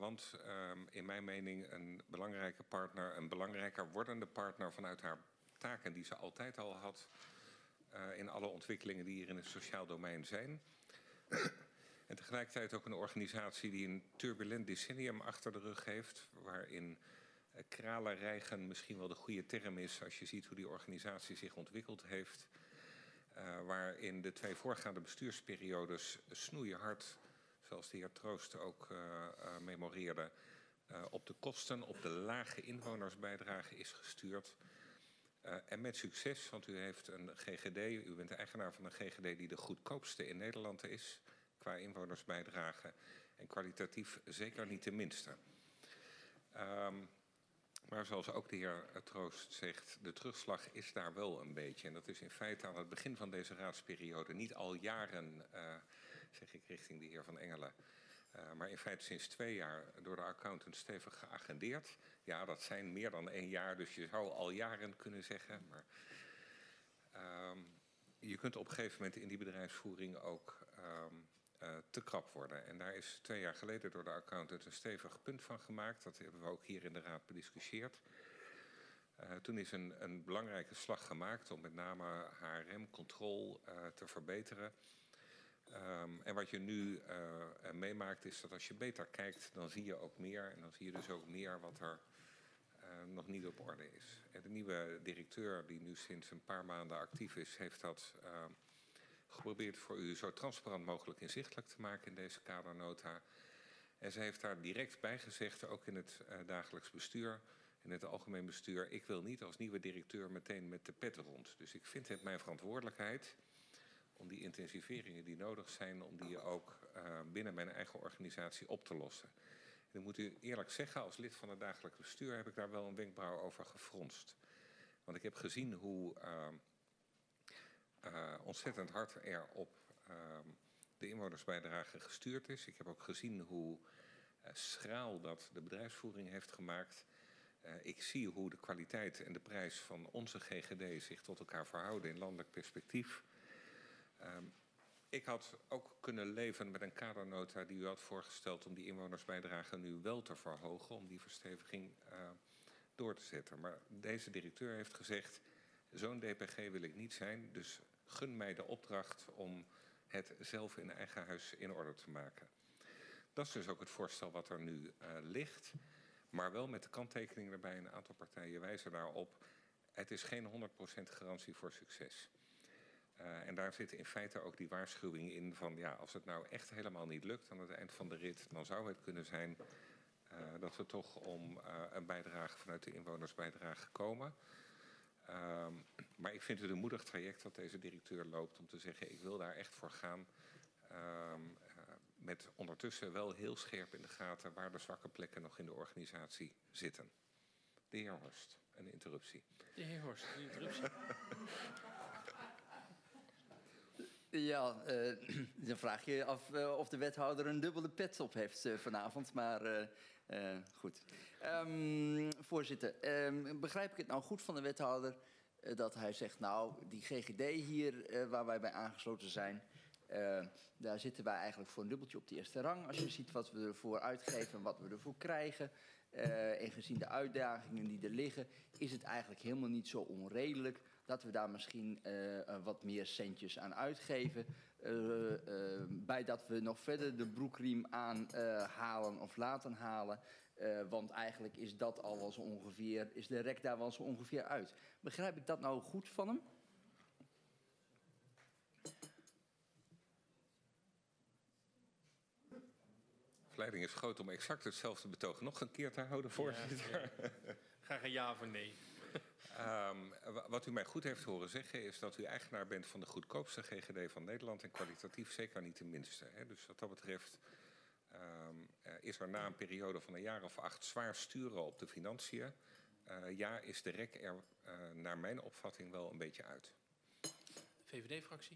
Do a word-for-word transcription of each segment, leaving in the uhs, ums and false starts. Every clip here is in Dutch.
land uh, in mijn mening een belangrijke partner, een belangrijker wordende partner vanuit haar taken die ze altijd al had uh, in alle ontwikkelingen die hier in het sociaal domein zijn. En tegelijkertijd ook een organisatie die een turbulent decennium achter de rug heeft, waarin uh, kralenrijgen misschien wel de goede term is als je ziet hoe die organisatie zich ontwikkeld heeft. Uh, waarin de twee voorgaande bestuursperiodes snoeihard, zoals de heer Troost ook uh, uh, memoreerde, uh, op de kosten, op de lage inwonersbijdrage is gestuurd. Uh, en met succes, want u heeft een G G D, u bent de eigenaar van een G G D die de goedkoopste in Nederland is, qua inwonersbijdrage en kwalitatief zeker niet de minste. Um, Maar zoals ook de heer Troost zegt, de terugslag is daar wel een beetje. En dat is in feite aan het begin van deze raadsperiode niet al jaren, uh, zeg ik richting de heer Van Engelen, uh, maar in feite sinds twee jaar door de accountant stevig geagendeerd. Ja, dat zijn meer dan één jaar, dus je zou al jaren kunnen zeggen. Maar um, je kunt op een gegeven moment in die bedrijfsvoering ook um, Uh, te krap worden. En daar is twee jaar geleden door de accountant een stevig punt van gemaakt. Dat hebben we ook hier in de raad bediscussieerd. Uh, toen is een, een belangrijke slag gemaakt om met name H R M-controle uh, te verbeteren. Um, en wat je nu uh, meemaakt is dat als je beter kijkt, dan zie je ook meer. En dan zie je dus ook meer wat er uh, nog niet op orde is. En de nieuwe directeur die nu sinds een paar maanden actief is, heeft dat Uh, geprobeerd voor u zo transparant mogelijk inzichtelijk te maken in deze kadernota. En ze heeft daar direct bij gezegd, ook in het uh, dagelijks bestuur, in het algemeen bestuur, ik wil niet als nieuwe directeur meteen met de pet rond. Dus ik vind het mijn verantwoordelijkheid om die intensiveringen die nodig zijn, om die ook uh, binnen mijn eigen organisatie op te lossen. En dan moet u eerlijk zeggen, als lid van het dagelijks bestuur heb ik daar wel een wenkbrauw over gefronst. Want ik heb gezien hoe Uh, Uh, ontzettend hard er op uh, de inwonersbijdrage gestuurd is. Ik heb ook gezien hoe uh, schraal dat de bedrijfsvoering heeft gemaakt. Uh, ik zie hoe de kwaliteit en de prijs van onze G G D zich tot elkaar verhouden in landelijk perspectief. Uh, ik had ook kunnen leven met een kadernota die u had voorgesteld om die inwonersbijdrage nu wel te verhogen, om die versteviging uh, door te zetten. Maar deze directeur heeft gezegd, zo'n D P G wil ik niet zijn, dus gun mij de opdracht om het zelf in eigen huis in orde te maken. Dat is dus ook het voorstel wat er nu uh, ligt, maar wel met de kanttekening erbij. Een aantal partijen wijzen daarop. Het is geen honderd procent garantie voor succes. Uh, en daar zit in feite ook die waarschuwing in van, ja, als het nou echt helemaal niet lukt aan het eind van de rit, dan zou het kunnen zijn uh, dat we toch om uh, een bijdrage vanuit de inwonersbijdrage komen. Um, maar ik vind het een moedig traject dat deze directeur loopt om te zeggen, ik wil daar echt voor gaan. Um, uh, met ondertussen wel heel scherp in de gaten waar de zwakke plekken nog in de organisatie zitten. De heer Horst, een interruptie. De heer Horst, een interruptie. Ja, uh, dan vraag je af uh, of de wethouder een dubbele pet op heeft uh, vanavond. Maar uh, uh, goed. Um, voorzitter, um, begrijp ik het nou goed van de wethouder uh, dat hij zegt, nou, die G G D hier uh, waar wij bij aangesloten zijn, Uh, daar zitten wij eigenlijk voor een dubbeltje op de eerste rang. Als je ziet wat we ervoor uitgeven en wat we ervoor krijgen. Uh, en gezien de uitdagingen die er liggen, is het eigenlijk helemaal niet zo onredelijk dat we daar misschien uh, wat meer centjes aan uitgeven. Uh, uh, bij dat we nog verder de broekriem aan uh, halen of laten halen. Uh, want eigenlijk is dat al wel zo ongeveer, is de rek daar wel zo ongeveer uit. Begrijp ik dat nou goed van hem? De leiding is groot om exact hetzelfde betoog nog een keer te houden, voorzitter. Ja, ja. Graag een ja of een nee. Um, wat u mij goed heeft horen zeggen is dat u eigenaar bent van de goedkoopste G G D van Nederland en kwalitatief zeker niet de minste. Hè? Dus wat dat betreft um, is er na een periode van een jaar of acht zwaar sturen op de financiën. Uh, ja, is de rek er uh, naar mijn opvatting wel een beetje uit. V V D-fractie?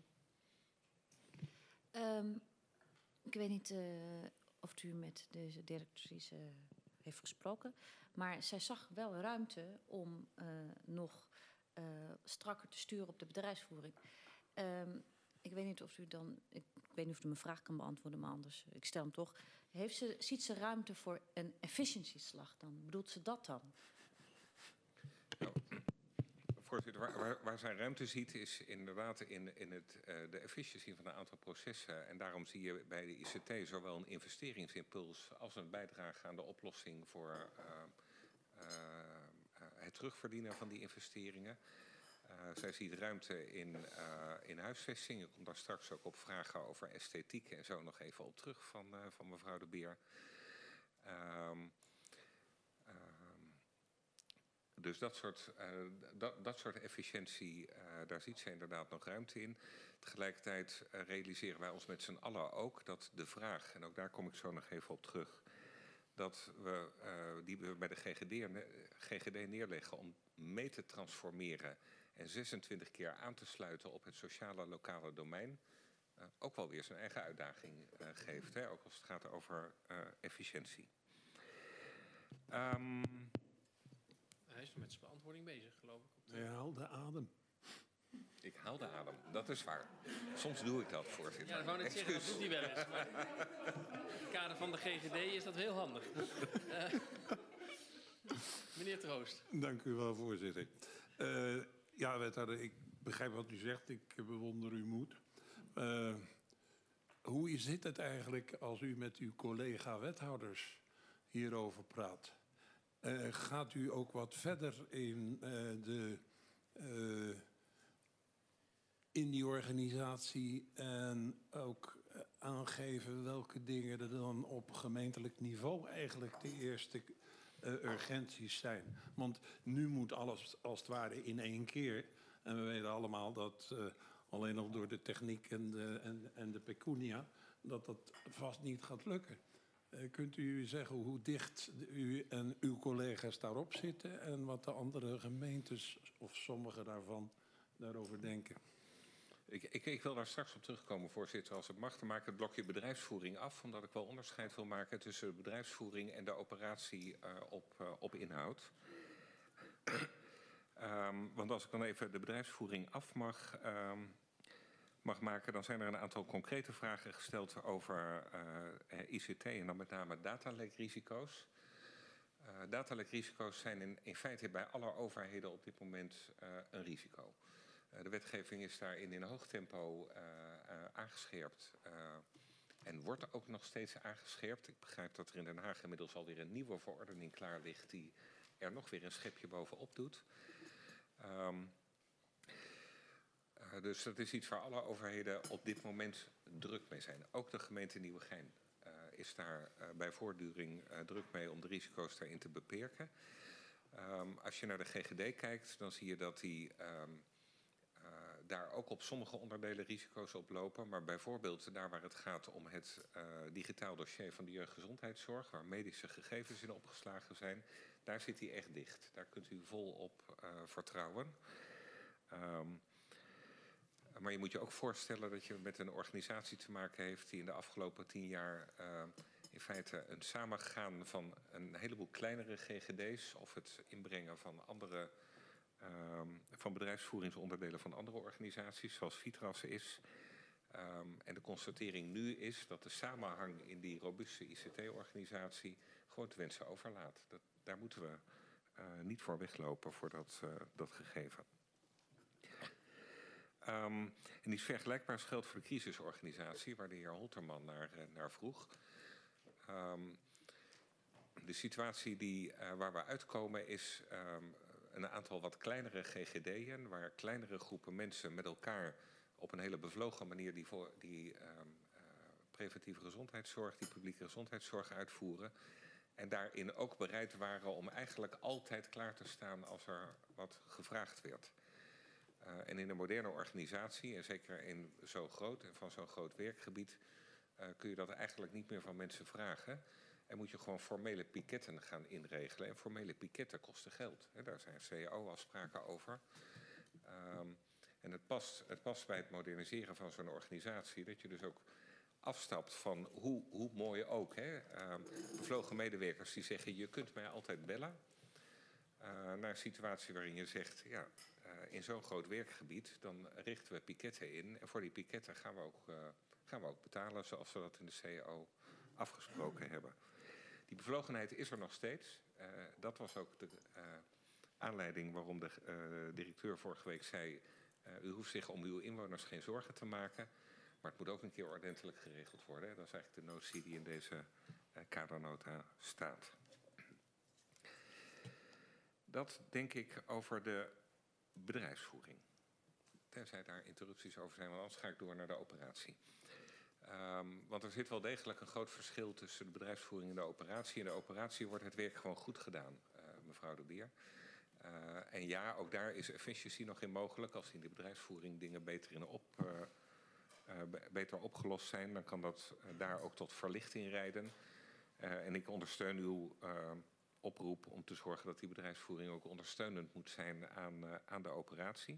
Um, ik weet niet uh, of u met deze directrice uh, heeft gesproken, maar zij zag wel ruimte om uh, nog uh, strakker te sturen op de bedrijfsvoering. Um, ik weet niet of u dan, ik weet niet of u mijn vraag kan beantwoorden, maar anders, ik stel hem toch. heeft ze, ziet ze ruimte voor een efficiëntieslag dan? Bedoelt ze dat dan? Nou, voorzitter, waar, waar, waar zij ruimte ziet is inderdaad in, in het, uh, de efficiëntie van een aantal processen. En daarom zie je bij de I C T zowel een investeringsimpuls als een bijdrage aan de oplossing voor uh, uh, uh, het terugverdienen van die investeringen. Uh, zij ziet ruimte in, uh, in huisvesting. Ik kom daar straks ook op vragen over esthetiek en zo nog even op terug van, uh, van mevrouw De Beer. Um, um, dus dat soort, uh, dat, dat soort efficiëntie, uh, daar ziet ze inderdaad nog ruimte in. Tegelijkertijd uh, realiseren wij ons met z'n allen ook dat de vraag, en ook daar kom ik zo nog even op terug, dat we, uh, die we bij de G G D, G G D neerleggen om mee te transformeren en zesentwintig keer aan te sluiten op het sociale lokale domein, uh, ook wel weer zijn eigen uitdaging uh, geeft, hè, ook als het gaat over uh, efficiëntie. Um, Hij is met zijn beantwoording bezig, geloof ik. Op de... Hij haalde adem. Ik haal de adem, dat is waar. Soms doe ik dat, voorzitter. Ja, dat wou net zeggen, dat doet hij wel eens. Maar in het kader van de G G D is dat heel handig. Uh, meneer Troost. Dank u wel, voorzitter. Uh, ja, wethouder, ik begrijp wat u zegt. Ik bewonder uw moed. Uh, hoe zit het eigenlijk als u met uw collega-wethouders hierover praat? Uh, gaat u ook wat verder in, uh, de, uh, in die organisatie en ook uh, aangeven welke dingen er dan op gemeentelijk niveau eigenlijk de eerste uh, urgenties zijn? Want nu moet alles als het ware in één keer. En we weten allemaal dat uh, alleen al door de techniek en de, en, en de pecunia dat dat vast niet gaat lukken. Uh, kunt u zeggen hoe dicht u en uw collega's daarop zitten en wat de andere gemeentes of sommige daarvan daarover denken? Ik, ik, ik wil daar straks op terugkomen, voorzitter, als het mag. Dan maak ik het blokje bedrijfsvoering af, omdat ik wel onderscheid wil maken tussen de bedrijfsvoering en de operatie uh, op, uh, op inhoud. um, want als ik dan even de bedrijfsvoering af mag, um, mag maken, dan zijn er een aantal concrete vragen gesteld over uh, I C T en dan met name datalekrisico's. Uh, datalekrisico's zijn in, in feite bij alle overheden op dit moment uh, een risico. Uh, de wetgeving is daarin in hoog tempo uh, uh, aangescherpt uh, en wordt ook nog steeds aangescherpt. Ik begrijp dat er in Den Haag inmiddels alweer een nieuwe verordening klaar ligt die er nog weer een schepje bovenop doet. Um, uh, dus dat is iets waar alle overheden op dit moment druk mee zijn. Ook de gemeente Nieuwegein uh, is daar uh, bij voortduring uh, druk mee om de risico's daarin te beperken. Um, als je naar de G G D kijkt, dan zie je dat die um, uh, daar ook op sommige onderdelen risico's op lopen. Maar bijvoorbeeld daar waar het gaat om het uh, digitaal dossier van de jeugdgezondheidszorg, waar medische gegevens in opgeslagen zijn, daar zit hij echt dicht. Daar kunt u vol op uh, vertrouwen. Um, maar je moet je ook voorstellen dat je met een organisatie te maken heeft die in de afgelopen tien jaar uh, in feite een samengaan van een heleboel kleinere G G D's of het inbrengen van andere um, van bedrijfsvoeringsonderdelen van andere organisaties, zoals Vitras is. Um, en de constatering nu is dat de samenhang in die robuuste I C T-organisatie gewoon te wensen overlaat. Dat, daar moeten we uh, niet voor weglopen voor dat, uh, dat gegeven. Um, en iets vergelijkbaars geldt voor de crisisorganisatie, waar de heer Holterman naar, uh, naar vroeg. Um, de situatie die, uh, waar we uitkomen is um, een aantal wat kleinere G G D'en, waar kleinere groepen mensen met elkaar op een hele bevlogen manier die, voor, die um, uh, preventieve gezondheidszorg, die publieke gezondheidszorg uitvoeren. En daarin ook bereid waren om eigenlijk altijd klaar te staan als er wat gevraagd werd. Uh, en in een moderne organisatie, en zeker in zo groot en van zo'n groot werkgebied, uh, kun je dat eigenlijk niet meer van mensen vragen. En moet je gewoon formele piketten gaan inregelen. En formele piketten kosten geld. Hè, daar zijn C A O-afspraken over. Um, en het past, het past bij het moderniseren van zo'n organisatie dat je dus ook afstapt van hoe, hoe mooi ook. Hè, um, bevlogen medewerkers die zeggen, je kunt mij altijd bellen. Uh, naar een situatie waarin je zegt, ja, uh, in zo'n groot werkgebied, dan richten we piketten in. En voor die piketten gaan we ook, uh, gaan we ook betalen, zoals we dat in de C A O afgesproken hebben. Die bevlogenheid is er nog steeds. Uh, dat was ook de uh, aanleiding waarom de uh, directeur vorige week zei... Uh, u hoeft zich om uw inwoners geen zorgen te maken... maar het moet ook een keer ordentelijk geregeld worden. Hè. Dat is eigenlijk de notie die in deze uh, kadernota staat. Dat denk ik over de bedrijfsvoering. Tenzij daar interrupties over zijn, want anders ga ik door naar de operatie. Um, want er zit wel degelijk een groot verschil tussen de bedrijfsvoering en de operatie. In de operatie wordt het werk gewoon goed gedaan, uh, mevrouw de Beer. Uh, en ja, ook daar is efficiëntie nog in mogelijk. Als in de bedrijfsvoering dingen beter, in op, uh, uh, beter opgelost zijn, dan kan dat uh, daar ook tot verlichting rijden. Uh, en ik ondersteun uw uh, oproep om te zorgen dat die bedrijfsvoering ook ondersteunend moet zijn aan, uh, aan de operatie.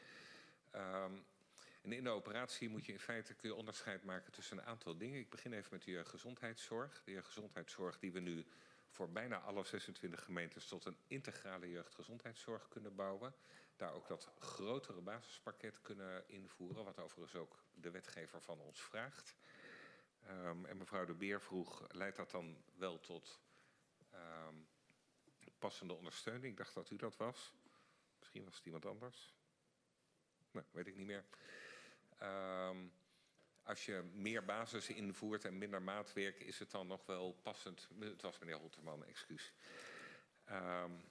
Um, En in de operatie moet je in feite kun je onderscheid maken tussen een aantal dingen. Ik begin even met de gezondheidszorg. De gezondheidszorg die we nu voor bijna alle zesentwintig gemeentes tot een integrale jeugdgezondheidszorg kunnen bouwen. Daar ook dat grotere basispakket kunnen invoeren, wat overigens ook de wetgever van ons vraagt. Um, en mevrouw de Beer vroeg, leidt dat dan wel tot um, passende ondersteuning? Ik dacht dat u dat was. Misschien was het iemand anders. Nou, weet ik niet meer. Um, als je meer basis invoert en minder maatwerk, is het dan nog wel passend. Het was meneer Holterman, excuus. Um,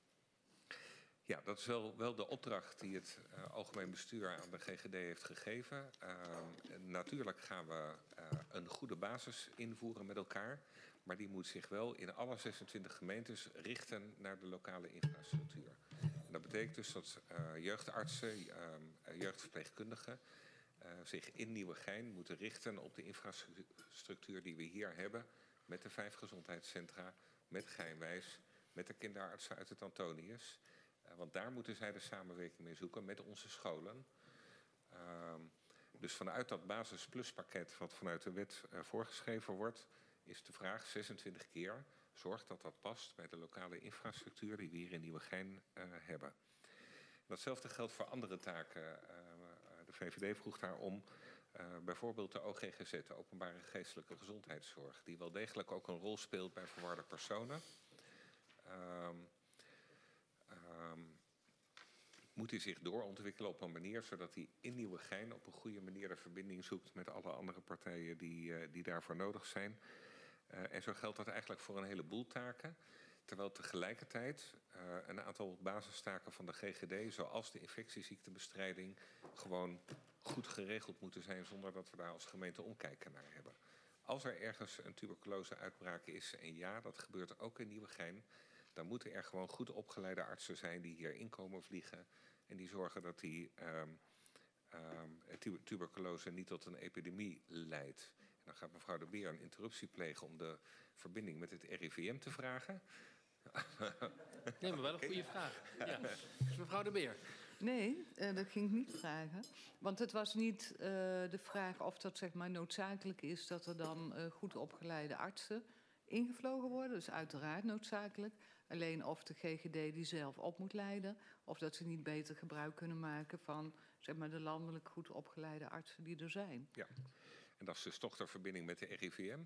ja, dat is wel, wel de opdracht die het uh, algemeen bestuur aan de G G D heeft gegeven. Um, natuurlijk gaan we uh, een goede basis invoeren met elkaar. Maar die moet zich wel in alle zesentwintig gemeentes richten naar de lokale infrastructuur. En dat betekent dus dat uh, jeugdartsen, uh, jeugdverpleegkundigen uh, zich in Nieuwegein moeten richten op de infrastructuur die we hier hebben. Met de vijf gezondheidscentra, met Geinwijs, met de kinderartsen uit het Antonius. Uh, want daar moeten zij de samenwerking mee zoeken met onze scholen. Uh, dus vanuit dat basispluspakket wat vanuit de wet uh, voorgeschreven wordt, is de vraag zesentwintig keer... Zorg dat dat past bij de lokale infrastructuur die we hier in Nieuwegein uh, hebben. Datzelfde geldt voor andere taken. Uh, de V V D vroeg daarom uh, bijvoorbeeld de O G G Z, de Openbare Geestelijke Gezondheidszorg, die wel degelijk ook een rol speelt bij verwarde personen. Um, um, moet hij zich doorontwikkelen op een manier zodat hij in Nieuwegein op een goede manier de verbinding zoekt met alle andere partijen die, uh, die daarvoor nodig zijn. Uh, en zo geldt dat eigenlijk voor een heleboel taken. Terwijl tegelijkertijd uh, een aantal basistaken van de G G D, zoals de infectieziektebestrijding, gewoon goed geregeld moeten zijn zonder dat we daar als gemeente omkijken naar hebben. Als er ergens een tuberculose-uitbraak is, en ja, dat gebeurt ook in Nieuwegein, dan moeten er gewoon goed opgeleide artsen zijn die hier inkomen vliegen en die zorgen dat die um, um, tuberculose niet tot een epidemie leidt. Dan gaat mevrouw de Beer een interruptie plegen om de verbinding met het R I V M te vragen. Nee, maar wel een goede vraag. Ja. Mevrouw de Beer. Nee, uh, dat ging ik niet vragen. Want het was niet uh, de vraag of dat zeg maar noodzakelijk is dat er dan uh, goed opgeleide artsen ingevlogen worden. Dat is uiteraard noodzakelijk. Alleen of de G G D die zelf op moet leiden, of dat ze niet beter gebruik kunnen maken van zeg maar, de landelijk goed opgeleide artsen die er zijn. Ja. En dat is dus toch de verbinding met de R I V M?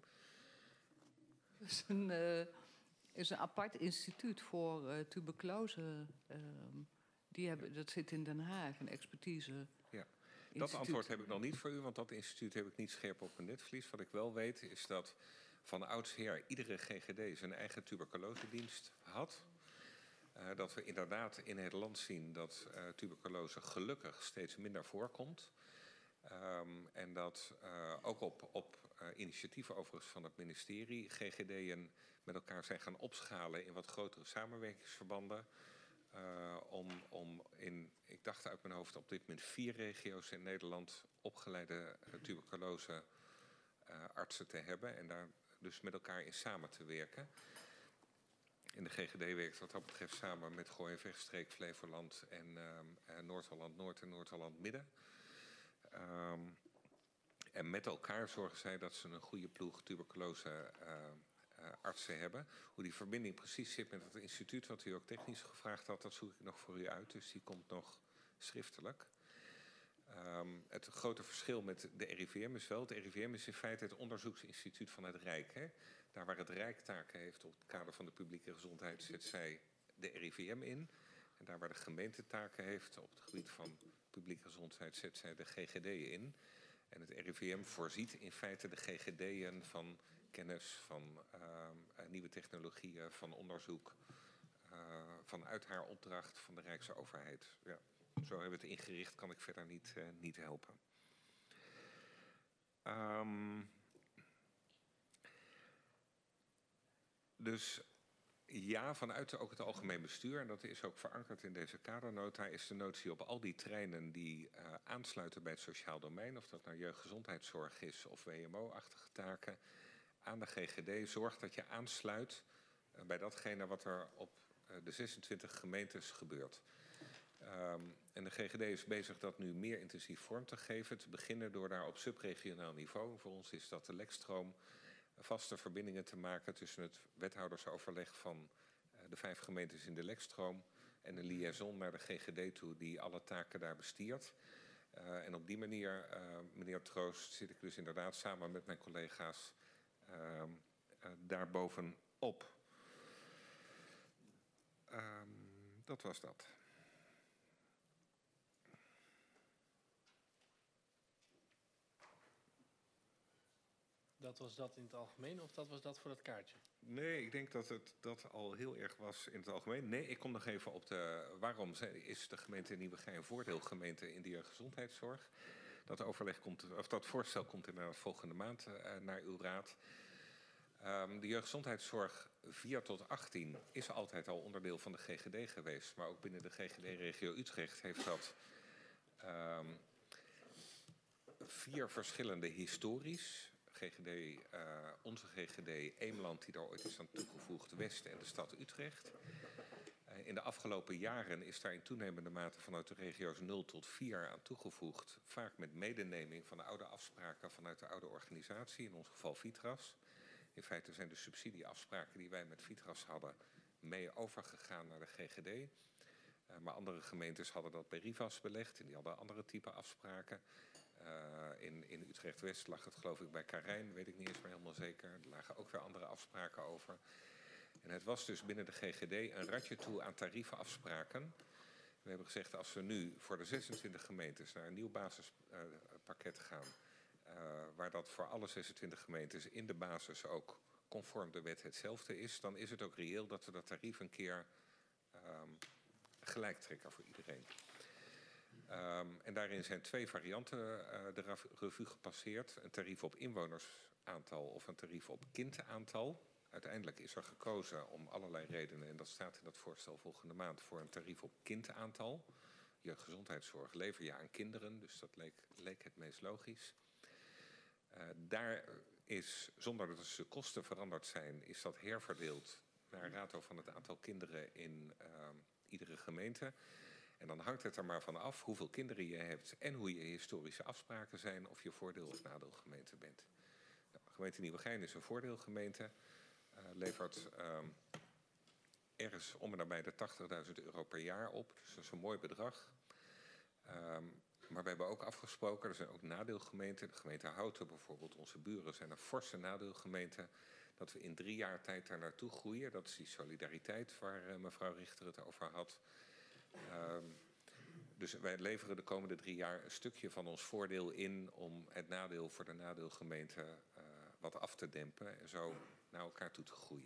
Het is een, uh, is een apart instituut voor uh, tuberculose. Uh, die hebben, dat zit in Den Haag, een expertise. Ja. Dat antwoord heb ik nog niet voor u, want dat instituut heb ik niet scherp op mijn netvlies. Wat ik wel weet is dat van oudsher iedere G G D zijn eigen tuberculosedienst had. Uh, dat we inderdaad in het land zien dat uh, tuberculose gelukkig steeds minder voorkomt. Um, en dat uh, ook op, op uh, initiatieven overigens van het ministerie G G D'en met elkaar zijn gaan opschalen in wat grotere samenwerkingsverbanden. Uh, om, om in, ik dacht uit mijn hoofd op dit moment vier regio's in Nederland opgeleide uh, tuberculose uh, artsen te hebben. En daar dus met elkaar in samen te werken. En de G G D werkt wat dat betreft samen met Gooi en Vechtstreek, Flevoland en uh, Noord-Holland Noord en Noord-Holland Midden. Um, en met elkaar zorgen zij dat ze een goede ploeg tuberculose uh, uh, artsen hebben. Hoe die verbinding precies zit met het instituut, wat u ook technisch gevraagd had, dat zoek ik nog voor u uit. Dus die komt nog schriftelijk. Um, het grote verschil met de R I V M is wel... het R I V M is in feite het onderzoeksinstituut van het Rijk. Hè? Daar waar het Rijk taken heeft op het kader van de publieke gezondheid... zet zij de R I V M in. En daar waar de gemeente taken heeft op het gebied van publieke gezondheid... zet zij de G G D'en in. En het R I V M voorziet in feite de G G D'en van kennis... van uh, nieuwe technologieën, van onderzoek... Uh, vanuit haar opdracht van de Rijksoverheid. Ja. Zo hebben we het ingericht, kan ik verder niet, uh, niet helpen. Um, dus ja, vanuit ook het algemeen bestuur, en dat is ook verankerd in deze kadernota, is de notie op al die treinen die uh, aansluiten bij het sociaal domein, of dat nou jeugdgezondheidszorg is of W M O-achtige taken, aan de G G D zorgt dat je aansluit uh, bij datgene wat er op uh, de zesentwintig gemeentes gebeurt. Um, en de G G D is bezig dat nu meer intensief vorm te geven. Te beginnen door daar op subregionaal niveau, voor ons is dat de lekstroom, vaste verbindingen te maken tussen het wethoudersoverleg van uh, de vijf gemeentes in de lekstroom en een liaison naar de G G D toe die alle taken daar bestiert. Uh, en op die manier, uh, meneer Troost, zit ik dus inderdaad samen met mijn collega's uh, uh, daarbovenop. Um, dat was dat. Dat was dat in het algemeen of dat was dat voor het kaartje? Nee, ik denk dat het dat al heel erg was in het algemeen. Nee, ik kom nog even op de... Waarom is de gemeente Nieuwegein een voordeelgemeente in de jeugdgezondheidszorg? Dat overleg komt, of dat voorstel komt inderdaad volgende maand uh, naar uw raad. Um, de jeugdgezondheidszorg vier tot achttien is altijd al onderdeel van de G G D geweest. Maar ook binnen de G G D-regio Utrecht heeft dat um, vier verschillende histories... G G D, uh, onze G G D, Eemland, die daar ooit is aan toegevoegd, West en de stad Utrecht. Uh, in de afgelopen jaren is daar in toenemende mate vanuit de regio's nul tot vier aan toegevoegd. Vaak met medeneming van de oude afspraken vanuit de oude organisatie, in ons geval Vitras. In feite zijn de subsidieafspraken die wij met Vitras hadden mee overgegaan naar de G G D. Uh, maar andere gemeentes hadden dat bij Rivas belegd en die hadden andere type afspraken. Uh, in, in Utrecht-West lag het geloof ik bij Karijn, weet ik niet eens meer helemaal zeker. Er lagen ook weer andere afspraken over. En het was dus binnen de G G D een ratje toe aan tarievenafspraken. We hebben gezegd, als we nu voor de zesentwintig gemeentes naar een nieuw basispakket uh, gaan... Uh, waar dat voor alle zesentwintig gemeentes in de basis ook conform de wet hetzelfde is... dan is het ook reëel dat we dat tarief een keer um, gelijk trekken voor iedereen. Um, en daarin zijn twee varianten uh, de revue gepasseerd. Een tarief op inwonersaantal of een tarief op kindaantal. Uiteindelijk is er gekozen om allerlei redenen, en dat staat in dat voorstel volgende maand, voor een tarief op kindaantal. Jeugdgezondheidszorg lever je aan kinderen, dus dat leek, leek het meest logisch. Uh, daar is, zonder dat de kosten veranderd zijn, is dat herverdeeld naar rato van het aantal kinderen in uh, iedere gemeente. En dan hangt het er maar van af hoeveel kinderen je hebt en hoe je historische afspraken zijn, of je voordeel- of nadeelgemeente bent. Nou, de gemeente Nieuwegein is een voordeelgemeente, uh, levert um, ergens om en nabij de tachtigduizend euro per jaar op. Dus dat is een mooi bedrag. Um, maar we hebben ook afgesproken, er zijn ook nadeelgemeenten. De gemeente Houten bijvoorbeeld, onze buren zijn een forse nadeelgemeente. Dat we in drie jaar tijd daar naartoe groeien. Dat is die solidariteit waar uh, mevrouw Richter het over had. Um, dus wij leveren de komende drie jaar een stukje van ons voordeel in om het nadeel voor de nadeelgemeente uh, wat af te dempen en zo naar elkaar toe te groeien.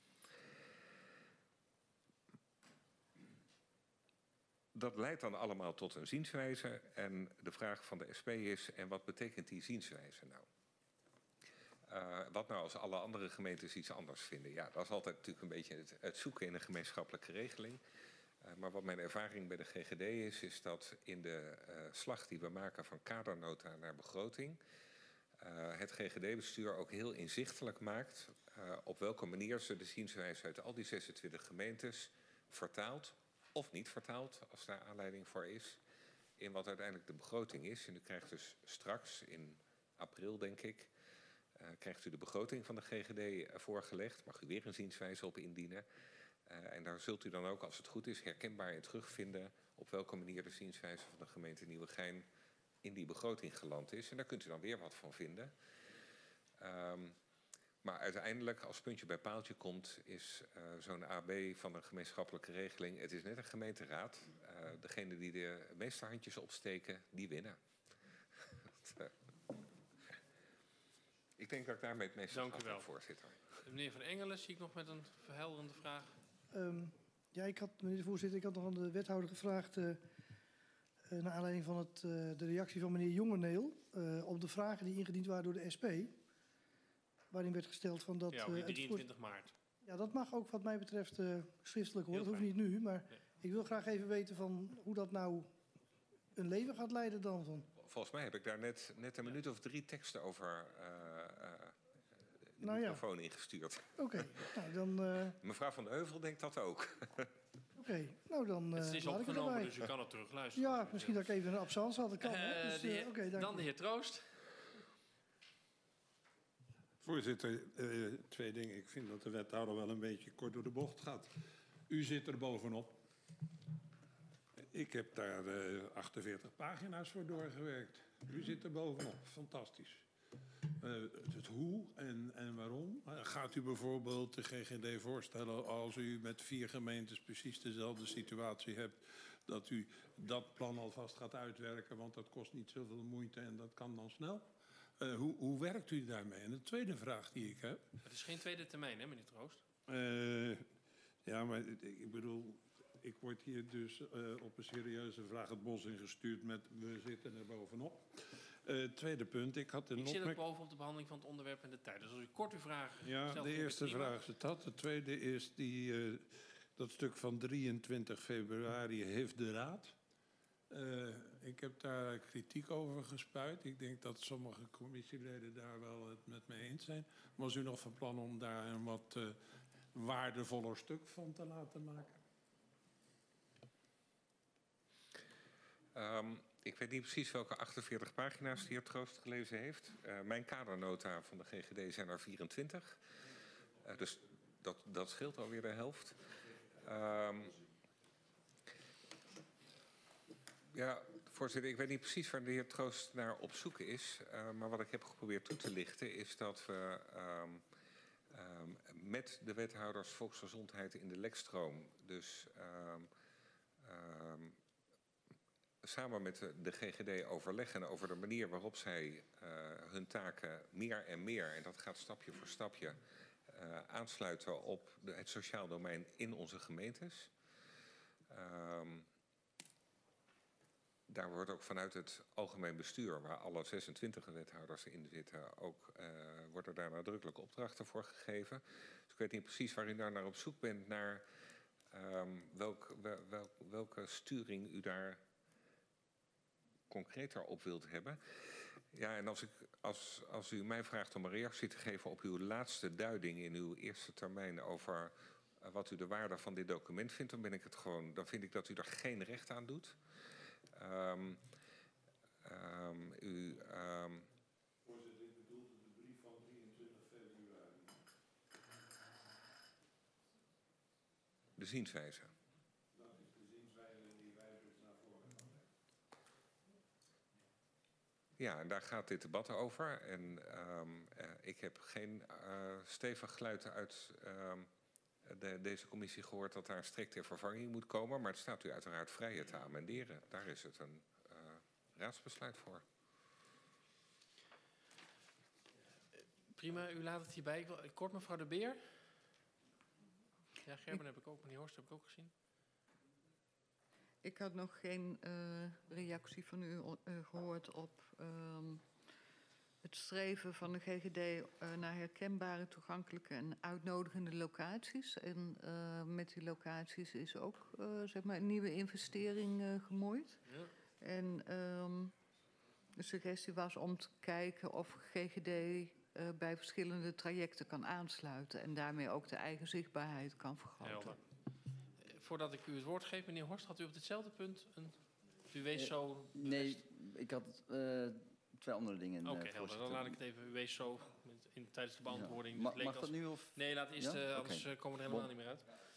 Dat leidt dan allemaal tot een zienswijze en de vraag van de S P is, en wat betekent die zienswijze nou? Uh, wat nou als alle andere gemeentes iets anders vinden? Ja, dat is altijd natuurlijk een beetje het, het zoeken in een gemeenschappelijke regeling. Uh, maar wat mijn ervaring bij de G G D is, is dat in de uh, slag die we maken van kadernota naar begroting, uh, het G G D-bestuur ook heel inzichtelijk maakt uh, op welke manier ze de zienswijze uit al die zesentwintig gemeentes vertaalt, of niet vertaalt, als daar aanleiding voor is, in wat uiteindelijk de begroting is. En u krijgt dus straks, in april denk ik, uh, krijgt u de begroting van de G G D voorgelegd. Mag u weer een zienswijze op indienen. Uh, en daar zult u dan ook, als het goed is, herkenbaar in terugvinden op welke manier de zienswijze van de gemeente Nieuwegein in die begroting geland is. En daar kunt u dan weer wat van vinden. Um, maar uiteindelijk, als puntje bij paaltje komt, is uh, zo'n A B van een gemeenschappelijke regeling, het is net een gemeenteraad. Uh, degene die de meeste handjes opsteken, die winnen. Ik denk dat ik daarmee het meest Dank u wel, voorzitter. Meneer Van Engelen, zie ik nog met een verhelderende vraag. Um, ja, ik had, meneer de voorzitter, ik had nog aan de wethouder gevraagd, uh, uh, naar aanleiding van het, uh, de reactie van meneer Jongeneel, uh, op de vragen die ingediend waren door de S P. Waarin werd gesteld van dat... Ja, op uh, drieëntwintig maart. Ja, dat mag ook wat mij betreft uh, schriftelijk worden. Dat hoeft fijn. niet nu, maar Nee. ik wil graag even weten van hoe dat nou een leven gaat leiden dan. Van. Volgens mij heb ik daar net, net een minuut of drie teksten over uh, uh, de nou microfoon ja. ingestuurd. Oké, okay. nou dan... Uh... Mevrouw Van de Heuvel denkt dat ook. Oké, okay. nou dan uh, het is laat opgenomen, ik het dus u kan het terugluisteren. Ja, misschien dat ik even een absence had. Dat kan, uh, dus, de heer, uh, okay, dan de heer Troost. Voorzitter, uh, twee dingen. Ik vind dat de wethouder wel een beetje kort door de bocht gaat. U zit er bovenop. Ik heb daar uh, achtenveertig pagina's voor doorgewerkt. U zit er bovenop. Fantastisch. Uh, het hoe en, en waarom. Uh, gaat u bijvoorbeeld de G G D voorstellen als u met vier gemeentes precies dezelfde situatie hebt, dat u dat plan alvast gaat uitwerken, want dat kost niet zoveel moeite en dat kan dan snel? Uh, hoe, hoe werkt u daarmee? En de tweede vraag die ik heb... Het is geen tweede termijn, hè, meneer Troost? Uh, ja, maar ik bedoel, ik word hier dus uh, op een serieuze vraag het bos ingestuurd met we zitten er bovenop. Uh, tweede punt, ik had een Ik opmerking... zit ook boven op de behandeling van het onderwerp en de tijd. Dus als u kort uw vraag Ja, stelt, de eerste prima. vraag is dat. De tweede is die, uh, dat stuk van drieëntwintig februari heeft de raad. Uh, ik heb daar kritiek over gespuit. Ik denk dat sommige commissieleden daar wel het met me eens zijn. Was u nog van plan om daar een wat uh, waardevoller stuk van te laten maken? Um, ik weet niet precies welke achtenveertig pagina's de heer Troost gelezen heeft. Uh, mijn kadernota van de G G D zijn er vierentwintig. Uh, dus dat, dat scheelt alweer de helft. Um, ja, voorzitter, ik weet niet precies waar de heer Troost naar op zoek is. Uh, maar wat ik heb geprobeerd toe te lichten is dat we um, um, met de wethouders volksgezondheid in de lekstroom, dus um, um, samen met de, de G G D overleggen over de manier waarop zij uh, hun taken meer en meer, en dat gaat stapje voor stapje, uh, aansluiten op de, het sociaal domein in onze gemeentes. Um, daar wordt ook vanuit het algemeen bestuur, waar alle zesentwintig wethouders in zitten, ook uh, worden daar nadrukkelijk opdrachten voor gegeven. Dus ik weet niet precies waar u daar naar op zoek bent, naar um, welk, wel, welk, welke sturing u daar concreter op wilt hebben. Ja, en als, ik, als, als u mij vraagt om een reactie te geven op uw laatste duiding in uw eerste termijn over uh, wat u de waarde van dit document vindt, dan ben ik het gewoon, dan vind ik dat u er geen recht aan doet. Um, um, u, um, Voorzitter, ik bedoelde de brief van drieëntwintig februari. De zienswijze. Dat is de zienswijze die wij dus naar voren gaan leggen. Ja, en daar gaat dit debat over. En um, uh, ik heb geen uh, stevig geluid uit um, de, deze commissie gehoord dat daar een strikte vervanging moet komen. Maar het staat u uiteraard vrij het te amenderen. Daar is het een uh, raadsbesluit voor. Prima, u laat het hierbij. Ik wil, kort mevrouw De Beer. Ja, Gerben heb ik ook, meneer Horst heb ik ook gezien. Ik had nog geen uh, reactie van u uh, gehoord op um, het streven van de G G D uh, naar herkenbare, toegankelijke en uitnodigende locaties. En uh, met die locaties is ook uh, zeg maar een nieuwe investering uh, gemoeid. Ja. En um, de suggestie was om te kijken of G G D uh, bij verschillende trajecten kan aansluiten en daarmee ook de eigen zichtbaarheid kan vergroten. Helder. Voordat ik u het woord geef, meneer Horst, had u op hetzelfde punt een... U wees zo... Uh, nee, ik had uh, twee andere dingen. Oké, uh, helder. Dan laat ik het even. U wees zo met, in, tijdens de beantwoording. Ja. Ma het leek mag dat als... nu? Of? Nee, laat eerst, Ja? uh, anders Okay. uh, komen we er helemaal Bon. niet meer uit.